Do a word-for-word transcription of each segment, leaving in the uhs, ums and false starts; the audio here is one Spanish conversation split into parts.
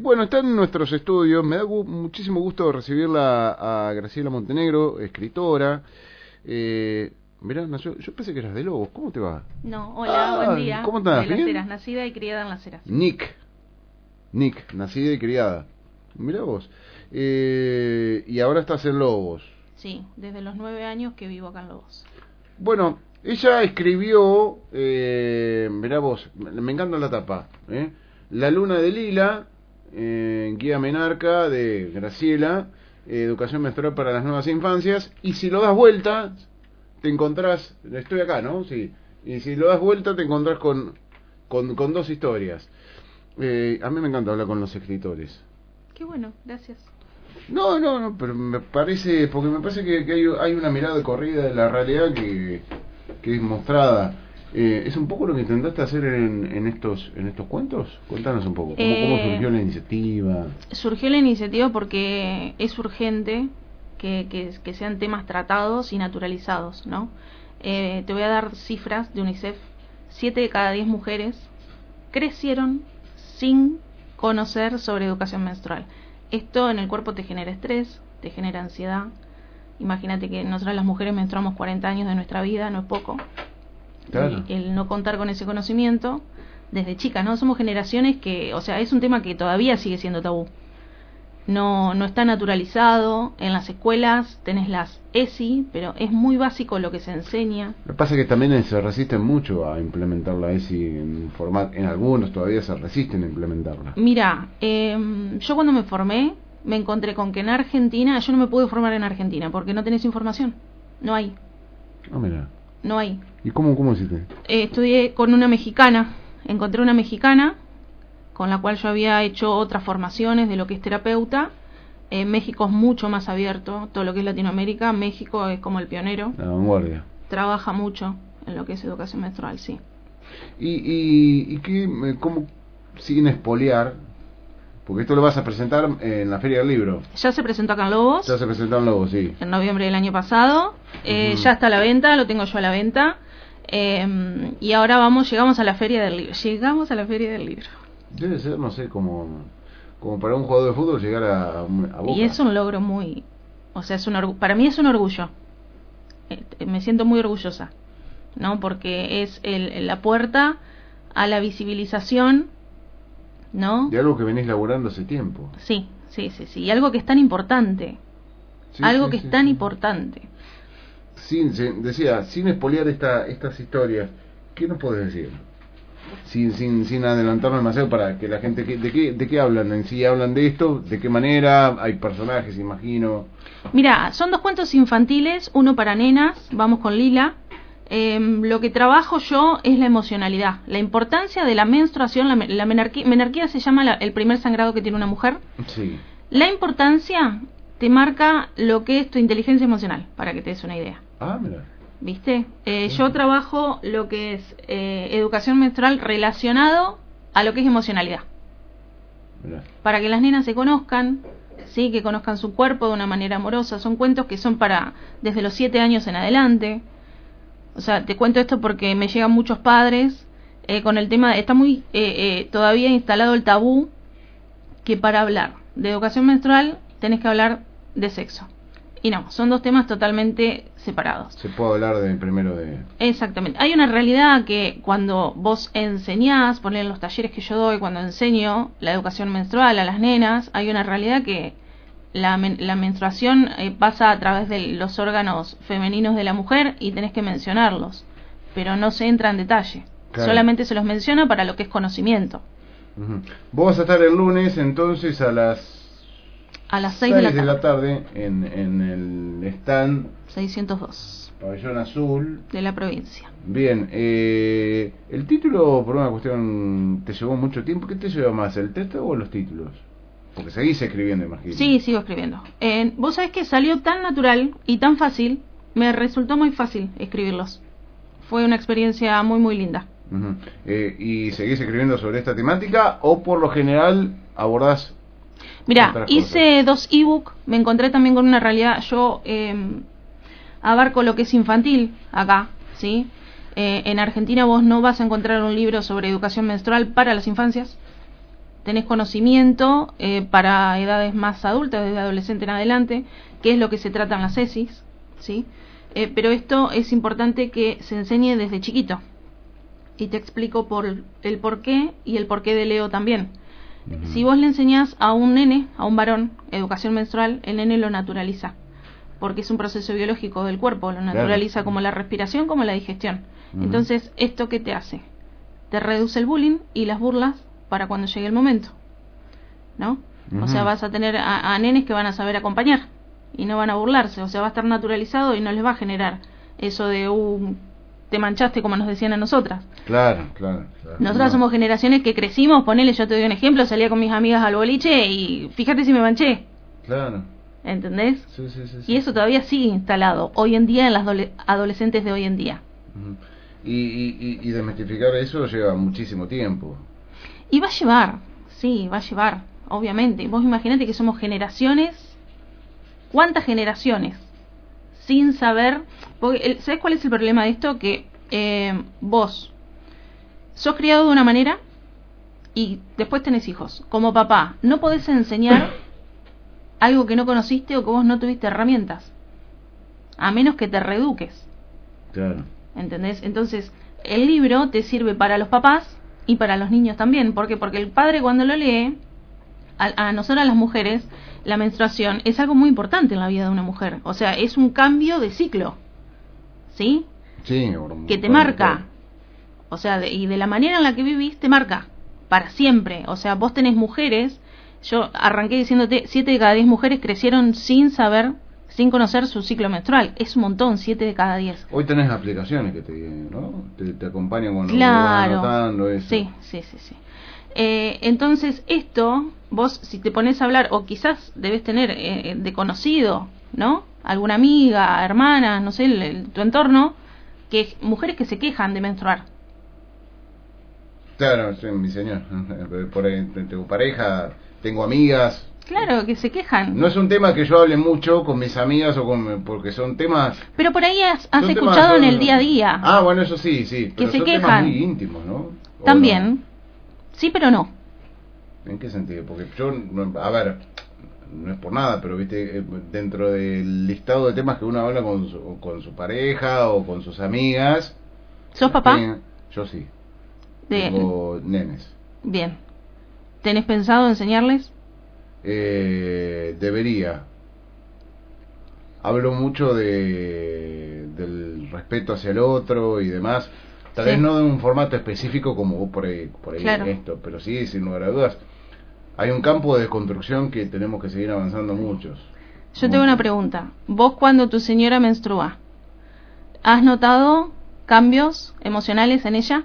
bueno, está en nuestros estudios. Me da gu muchísimo gusto recibirla a Graciela Montenegro, escritora. Eh, mirá, nació, yo pensé que eras de Lobos. ¿Cómo te va? No, hola, ah, buen día. ¿Cómo estás? De Las ¿Bien? Heras, nacida y criada en Las Heras. Nick. Nick, nacida y criada. Mirá vos. Eh, y ahora estás en Lobos. Sí, desde los nueve años que vivo acá en Lobos. Bueno, ella escribió, eh, mirá vos, me encanta la tapa, ¿eh? La luna de Lila, eh, Guía Menarca de Graciela, eh, Educación menstrual para las nuevas infancias, y si lo das vuelta, te encontrás, estoy acá, ¿no? Sí, y si lo das vuelta te encontrás con, con, con dos historias. Eh, a mí me encanta hablar con los escritores. Qué bueno, gracias. No, no, no, pero me parece, porque me parece que, que hay, hay una mirada de corrida de la realidad que, que es mostrada. Eh, ¿Es un poco lo que intentaste hacer en, en estos en estos cuentos? Cuéntanos un poco, ¿cómo, Eh, cómo surgió la iniciativa? Surgió la iniciativa porque es urgente que, que, que sean temas tratados y naturalizados, ¿no? Eh, te voy a dar cifras de UNICEF. Siete de cada diez mujeres crecieron sin conocer sobre educación menstrual. Esto en el cuerpo te genera estrés, te genera ansiedad. Imagínate que nosotras las mujeres menstruamos cuarenta años de nuestra vida, no es poco. Claro. Y el no contar con ese conocimiento desde chicas, ¿no? Somos generaciones que, o sea, es un tema que todavía sigue siendo tabú. No, no está naturalizado. En las escuelas tenés las E S I, pero es muy básico lo que se enseña. Lo que pasa es que también se resisten mucho a implementar la E S I en formato, en algunos todavía se resisten a implementarla. Mira, eh, yo cuando me formé me encontré con que en Argentina, yo no me pude formar en Argentina porque no tenés información, no hay. Ah, mira. No hay. ¿Y cómo, cómo hiciste? Eh, estudié con una mexicana, encontré una mexicana con la cual yo había hecho otras formaciones de lo que es terapeuta. Eh, México es mucho más abierto, todo lo que es Latinoamérica. México es como el pionero. La vanguardia. Trabaja mucho en lo que es educación menstrual, sí. ¿Y, y, y qué, cómo, sin espolear, porque esto lo vas a presentar en la Feria del Libro? Ya se presentó acá en Lobos. Ya se presentó en Lobos, sí. En noviembre del año pasado. Eh, uh-huh. Ya está a la venta, lo tengo yo a la venta. Eh, y ahora vamos, llegamos a la Feria del Libro. Llegamos a la Feria del Libro. Debe ser, no sé, como, como para un jugador de fútbol llegar a, a Boca. Y es un logro muy... O sea, es un orgu- para mí es un orgullo. Eh, me siento muy orgullosa, ¿no? Porque es el, la puerta a la visibilización, ¿no? De algo que venís laburando hace tiempo. Sí, sí, sí, sí. Y algo que es tan importante. Sí, algo sí, que sí, es tan sí. importante. Sin, sin, decía, sin espolear esta, estas historias, ¿qué nos podés decir? Sin, sin, sin adelantarnos demasiado para que la gente... ¿De qué, de qué hablan en sí? ¿Hablan de esto? ¿De qué manera? ¿Hay personajes, imagino? Mira, son dos cuentos infantiles, uno para nenas, vamos con Lila. Eh, lo que trabajo yo es la emocionalidad, la importancia de la menstruación. La, la menarquía, menarquía se llama la, el primer sangrado que tiene una mujer. Sí. La importancia te marca lo que es tu inteligencia emocional, para que te des una idea. Ah, mira. ¿Viste? Eh, yo trabajo lo que es eh, educación menstrual relacionado a lo que es emocionalidad. Mirá. Para que las nenas se conozcan, sí, que conozcan su cuerpo de una manera amorosa. Son cuentos que son para desde los siete años en adelante. O sea, te cuento esto porque me llegan muchos padres eh, con el tema, de, está muy eh, eh, todavía instalado el tabú que para hablar de educación menstrual tenés que hablar de sexo. Y no, son dos temas totalmente separados. Se puede hablar de primero de... Exactamente. Hay una realidad que cuando vos enseñás, poner en los talleres que yo doy, cuando enseño la educación menstrual a las nenas, hay una realidad que la, men la menstruación eh, pasa a través de los órganos femeninos de la mujer y tenés que mencionarlos, pero no se entra en detalle. Claro. Solamente se los menciona para lo que es conocimiento. Uh-huh. Vos vas a estar el lunes entonces a las... A las seis de la tarde, de la tarde en, en el stand seiscientos dos Pabellón Azul de la provincia. Bien, eh, el título por una cuestión te llevó mucho tiempo. ¿Qué te lleva más, el texto o los títulos? Porque seguís escribiendo, imagino. Sí, sigo escribiendo. Eh, vos sabés que salió tan natural y tan fácil, me resultó muy fácil escribirlos. Fue una experiencia muy muy linda. Uh-huh. eh, ¿Y seguís escribiendo sobre esta temática o por lo general abordás? Mira, hice dos ebook, me encontré también con una realidad. Yo eh, abarco lo que es infantil acá, ¿sí? Eh, en Argentina vos no vas a encontrar un libro sobre educación menstrual para las infancias. tenés conocimiento eh, para edades más adultas, desde adolescente en adelante, que es lo que se trata en las tesis, ¿sí? Eh, pero esto es importante que se enseñe desde chiquito. Y te explico por el porqué y el porqué de Leo también. Uh-huh. Si vos le enseñás a un nene, a un varón, educación menstrual, el nene lo naturaliza. Porque es un proceso biológico del cuerpo, lo naturaliza, claro, como la respiración, como la digestión. Uh-huh. Entonces, ¿esto qué te hace? Te reduce el bullying y las burlas para cuando llegue el momento, ¿no? Uh-huh. O sea, vas a tener a, a nenes que van a saber acompañar y no van a burlarse, o sea, va a estar naturalizado y no les va a generar eso de uh, te manchaste, como nos decían a nosotras. Claro, claro, claro. Nosotras no. somos generaciones que crecimos, ponele, yo te doy un ejemplo, salía con mis amigas al boliche y fíjate si me manché. Claro. ¿Entendés? Sí, sí, sí, sí. Y eso todavía sigue instalado hoy en día en las adole- adolescentes de hoy en día. Uh-huh. y, y, y desmitificar eso lleva muchísimo tiempo. Y va a llevar, sí, va a llevar, obviamente. Vos imaginate que somos generaciones, ¿cuántas generaciones? Sin saber, porque el, ¿sabés cuál es el problema de esto? Que eh, vos sos criado de una manera y después tenés hijos. Como papá, no podés enseñar algo que no conociste o que vos no tuviste herramientas, a menos que te reeduques. Claro. ¿Entendés? Entonces, el libro te sirve para los papás y para los niños también. ¿Por qué? Porque el padre cuando lo lee, a, a nosotras las mujeres, la menstruación es algo muy importante en la vida de una mujer. O sea, es un cambio de ciclo, ¿sí? Sí. Que te marca. O sea, de, y de la manera en la que vivís, te marca para siempre. O sea, vos tenés mujeres, yo arranqué diciéndote, siete de cada diez mujeres crecieron sin saber, sin conocer su ciclo menstrual. Es un montón, siete de cada diez. Hoy tenés aplicaciones que te, ¿no? te, te acompañan cuando claro. vas anotando eso. Sí, sí, sí, sí. Eh, entonces esto, vos si te pones a hablar, o quizás debes tener eh, de conocido, ¿no? Alguna amiga, hermana, no sé, el, el, tu entorno, que mujeres que se quejan de menstruar. Claro, sí, mi señor. Por ahí tengo pareja, tengo amigas. Claro, que se quejan. No es un tema que yo hable mucho con mis amigas o con porque son temas. Pero por ahí has, has escuchado temas, en el día a día. Ah, bueno, eso sí, sí. Que pero se son quejan. Temas muy íntimos, ¿no? También. No? Sí, pero no. ¿En qué sentido? Porque yo, a ver, no es por nada, pero viste, dentro del listado de temas que uno habla con su, con su pareja o con sus amigas. ¿Sos papá? Tengo, yo sí. De... Tengo nenes. Bien. ¿Tenés pensado enseñarles? Eh, debería. Hablo mucho de del respeto hacia el otro y demás. Tal sí. vez no de un formato específico como vos por ahí, por ahí claro. esto, pero sí, sin lugar a dudas. Hay un campo de desconstrucción que tenemos que seguir avanzando muchos. Yo muchos. tengo una pregunta. Vos cuando tu señora menstrua, ¿has notado cambios emocionales en ella?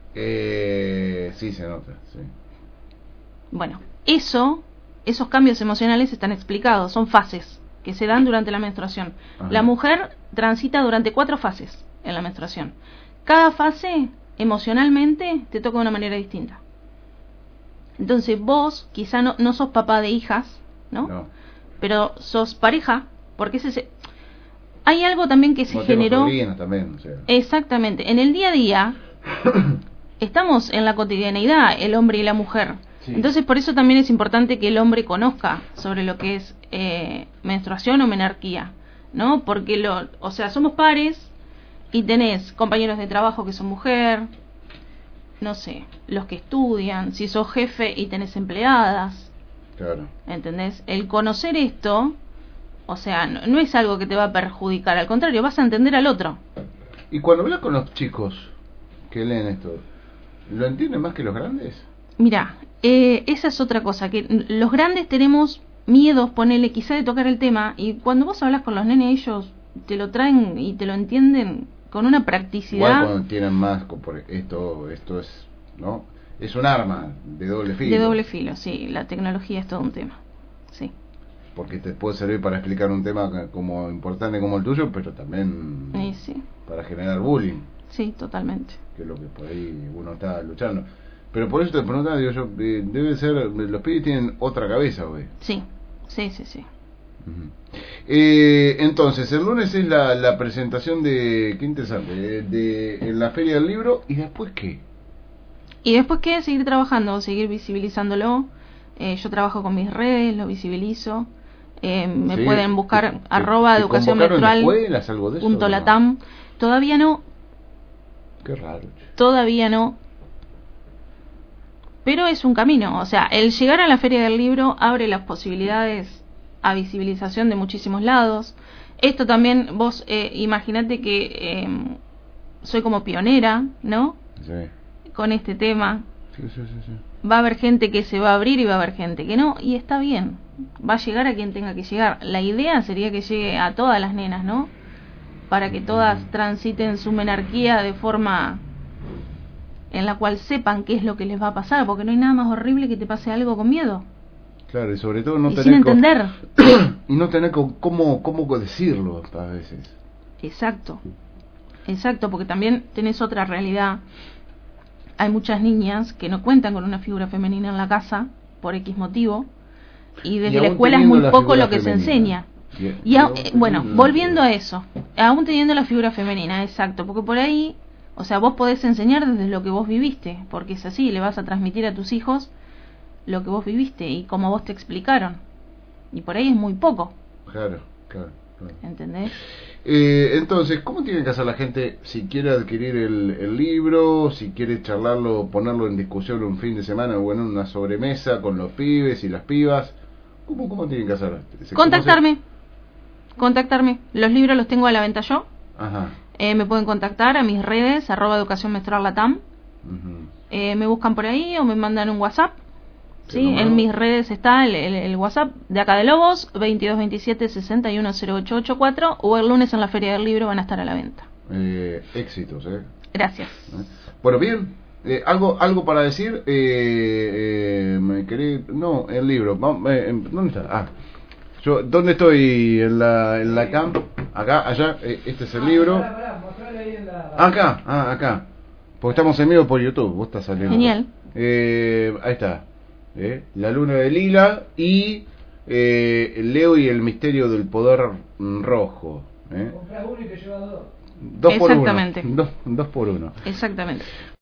Eh, sí, se nota, sí. Bueno, eso, esos cambios emocionales están explicados, son fases que se dan durante la menstruación. Ajá. La mujer transita durante cuatro fases en la menstruación. Cada fase, emocionalmente, te toca de una manera distinta. Entonces vos, quizá no, no sos papá de hijas, ¿no? No. Pero sos pareja, porque ese se... hay algo también que se no generó... también, o sea. Exactamente. En el día a día, estamos en la cotidianeidad, el hombre y la mujer. Sí. Entonces, por eso también es importante que el hombre conozca sobre lo que es eh, menstruación o menarquía, ¿no? Porque, lo, o sea, somos pares y tenés compañeros de trabajo que son mujer, no sé, los que estudian, si sos jefe y tenés empleadas. Claro. ¿Entendés? El conocer esto, o sea, no, no es algo que te va a perjudicar, al contrario, vas a entender al otro. Y cuando hablas con los chicos que leen esto, ¿lo entienden más que los grandes? Mira, eh, esa es otra cosa, que los grandes tenemos miedos, ponele quizá de tocar el tema, y cuando vos hablas con los nenes, ellos te lo traen y te lo entienden con una practicidad. Igual cuando tienen más, por esto, esto es, ¿no? Es un arma de doble filo. De doble filo, sí, la tecnología es todo un tema, sí. Porque te puede servir para explicar un tema como importante como el tuyo, pero también sí, sí. para generar bullying. Sí, totalmente. Que es lo que por ahí uno está luchando. Pero por eso te preguntaba, digo yo, eh, debe ser, los pibes tienen otra cabeza, güey. Sí, sí, sí, sí. Uh-huh. Eh, entonces, el lunes es la, la presentación de, qué interesante, de, de, en la Feria del Libro, ¿y después qué? Y después qué, seguir trabajando, seguir visibilizándolo. Eh, yo trabajo con mis redes, lo visibilizo. Eh, me sí, pueden buscar te, arroba te educación menstrual escuelas, algo de eso, punto ¿no? latam. Todavía no. Qué raro. Todavía no. Pero es un camino. O sea, el llegar a la Feria del Libro abre las posibilidades a visibilización de muchísimos lados. Esto también, vos eh, imaginate que eh, soy como pionera, ¿no? Sí. Con este tema. Sí, sí, sí, sí. Va a haber gente que se va a abrir y va a haber gente que no, y está bien. Va a llegar a quien tenga que llegar. La idea sería que llegue a todas las nenas, ¿no? Para que todas transiten su menarquía de forma en la cual sepan qué es lo que les va a pasar, porque no hay nada más horrible que te pase algo con miedo. Claro, y sobre todo no y tener sin entender. Y no tener co cómo, cómo decirlo a veces. Exacto. Exacto, porque también tenés otra realidad. Hay muchas niñas que no cuentan con una figura femenina en la casa por X motivo, y desde y la escuela es muy poco lo que femenina. Se enseña. Y, y, y a, eh, bueno, volviendo a eso, aún teniendo la figura femenina, exacto, porque por ahí, o sea, vos podés enseñar desde lo que vos viviste, porque es así, le vas a transmitir a tus hijos lo que vos viviste y como vos te explicaron, y por ahí es muy poco. Claro, claro, claro. ¿Entendés? Eh, entonces, ¿cómo tiene que hacer la gente si quiere adquirir el, el libro, si quiere charlarlo, ponerlo en discusión un fin de semana o en una sobremesa con los pibes y las pibas? ¿Cómo, cómo tienen que hacer? Contactarme. Contactarme. Los libros los tengo a la venta yo. Ajá. Eh, me pueden contactar a mis redes, arroba educación menstrual latam. Uh-huh. eh, me buscan por ahí o me mandan un WhatsApp. Sí, en mis redes está el, el, el WhatsApp de acá de Lobos, veintidós veintisiete sesenta y uno cero ocho ochenta y cuatro, o el lunes en la Feria del Libro van a estar a la venta. Eh, éxitos, ¿eh? Gracias. ¿Eh? Bueno, bien. Eh, algo algo para decir. Eh, eh, me quería... No, el libro. Eh, ¿Dónde está? Ah, yo, ¿dónde estoy? En la, en la cam. Acá, allá. Eh, este es el ah, libro. Pará, pará, mostrale ahí en la... Acá, ah, acá. Porque estamos en vivo por YouTube. Vos estás saliendo. Genial. Eh, ahí está. ¿Eh? La luna de Lila y eh, Leo y el misterio del poder rojo. ¿Eh? Compras uno y te llevas dos. Dos por uno. Exactamente. Dos, dos por uno. Exactamente.